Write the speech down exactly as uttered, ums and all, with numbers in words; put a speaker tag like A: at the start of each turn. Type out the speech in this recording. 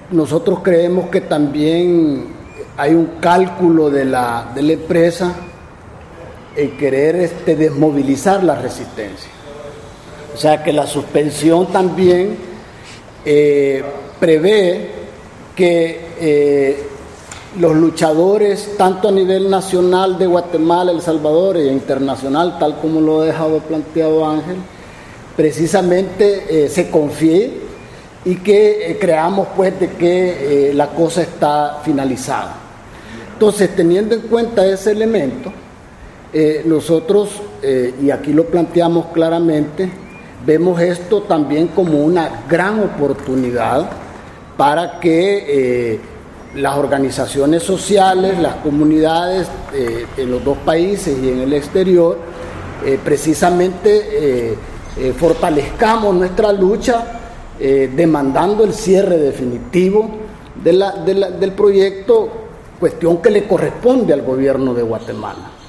A: nosotros creemos que también hay un cálculo de la, de la empresa en querer este, desmovilizar la resistencia. O sea que la suspensión también eh, prevé que eh, los luchadores, tanto a nivel nacional de Guatemala, El Salvador e internacional, tal como lo ha dejado planteado Ángel, precisamente eh, se confíe y que eh, creamos pues de que eh, la cosa está finalizada. Entonces, teniendo en cuenta ese elemento, eh, nosotros, eh, y aquí lo planteamos claramente, vemos esto también como una gran oportunidad para que eh, las organizaciones sociales, las comunidades eh, en los dos países y en el exterior, eh, precisamente eh, eh, fortalezcamos nuestra lucha eh, demandando el cierre definitivo de la, de la, del proyecto, cuestión que le corresponde al gobierno de Guatemala.